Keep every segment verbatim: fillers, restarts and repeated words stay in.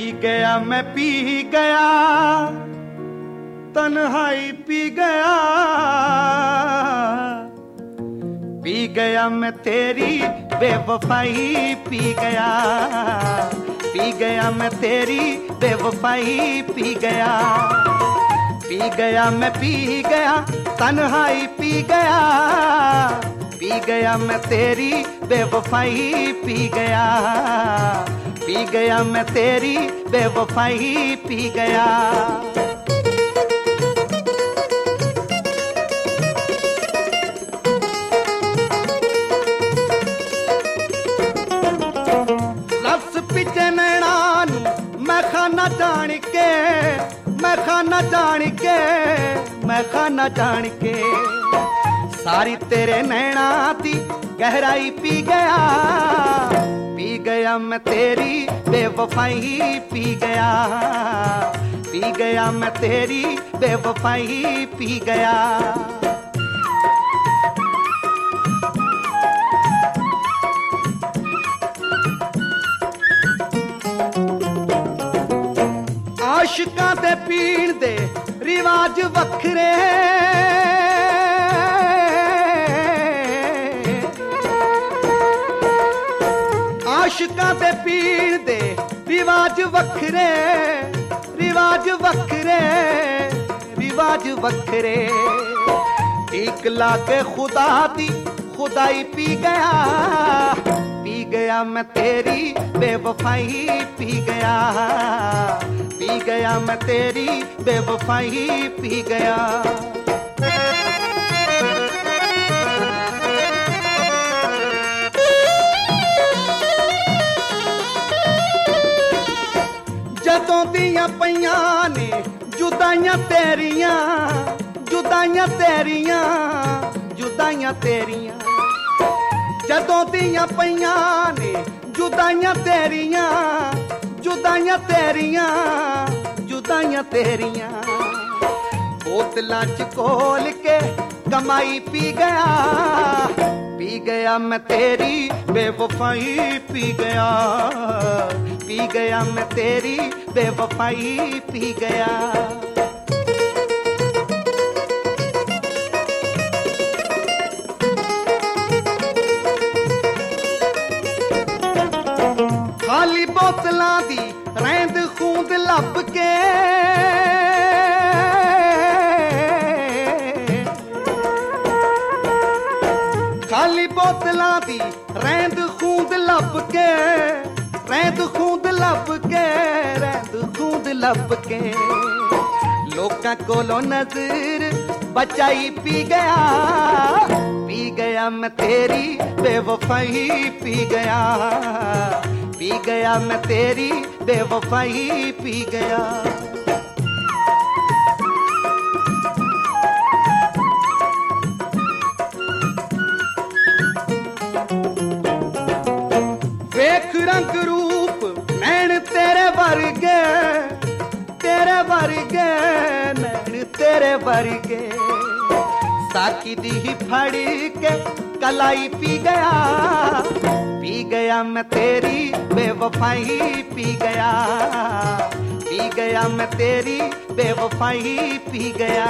P गया मैं P गया तन्हाई पी गया, पी गया मैं तेरी बेवफाई पी गया, पी गया मैं तेरी बेवफाई पी गया, पी गया मैं पी गया तन्हाई पी गया, पी गया मैं तेरी बेवफाई पी गया, पी गया मैं तेरी बेवफाई पी गया। लफ्ज़ पिछे नैना मैं खाना जान के, मैं खाना जान के, मैं खाना जान के, सारी तेरे नैना दी गहराई पी गया, पी गया मैं तेरी बेवफाई पी गया, पी गया मैं तेरी बेवफाई पी गया। आशिकां दे पीण दे रिवाज वखरे, आशिकां दे पीण दे रिवाज वखरे, रिवाज वखरे, रिवाज वखरे, ठीक लाके खुदा दी खुदाई पी गया, पी गया मैं तेरी बेवफाई पी गया, पी गया मैं तेरी बेवफाई पी गया। जदों दियां पईयां ने जुदाइयां तेरियां, जुदाइयां तेरियां, जुदाइयां तेरियां, जदों दियां पईयां ने जुदाइयां तेरियां, जुदाइयां तेरियां, जुदाइयां तेरियां, बोतलां च खोल के कमाई पी गया, पी गया मैं तेरी बेवफाई पी गया, पी गया मैं तेरी बेवफाई पी गया। खाली बोतलां दी रैंद खूंद लभ के, खाली बोतलां दी रैंद खूंद लभ के, रैंद खूंद लभ के, रैंद खूंद लभ के, लोकां कोलों नजर बचाई पी गया, पी गया मैं तेरी बेवफाई पी गया, पी गया मैं तेरी बेवफाई पी गया। वेख रंग रूप नैन तेरे वर्गे, तेरे वर्गे, नैन तेरे वर्गे, साकी दी ही फड़ के कलाई पी गया, पी गया मैं तेरी बेवफाई पी गया, पी गया मैं तेरी बेवफाई पी गया।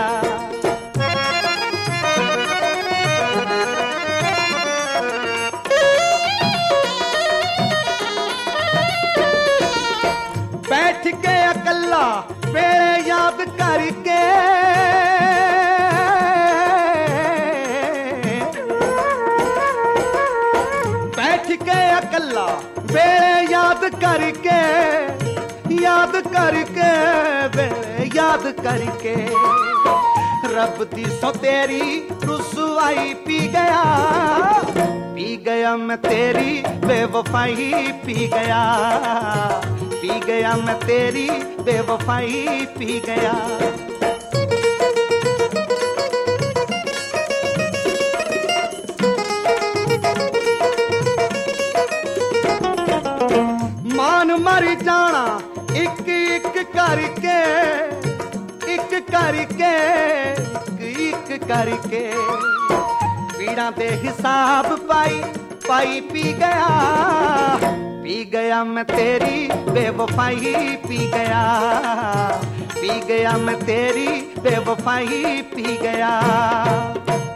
बैठ के अकल्ला वेले याद करके, बैठ के अकल्ला वेले याद करके, याद करके, वेले याद करके, रब दी सो तेरी रुसवाई पी गया, पी गया मैं तेरी बेवफाई पी गया, पी गया मैं तेरी बेवफाई पी गया। मान मर जाना एक एक करके, एक करके, एक एक करके, पीड़ा दे हिसाब पाई पाई पी गया, पी गया मैं तेरी बेवफाई पी गया, पी गया मैं तेरी बेवफाई पी गया।